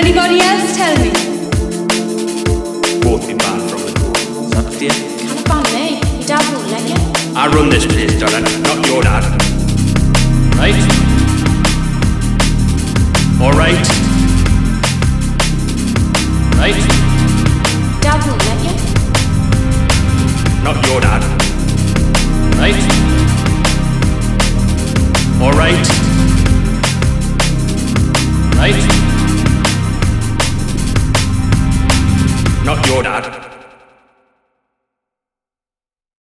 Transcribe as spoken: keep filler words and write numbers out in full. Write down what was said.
Anybody else tell me? Both be banned from the door. Is that clear? Can't ban me. Your dad won't let you. I run this place, darling, not your dad. Right? All right? Right? Dad won't let you. Not your dad. Right? All right? Right? Not your dad.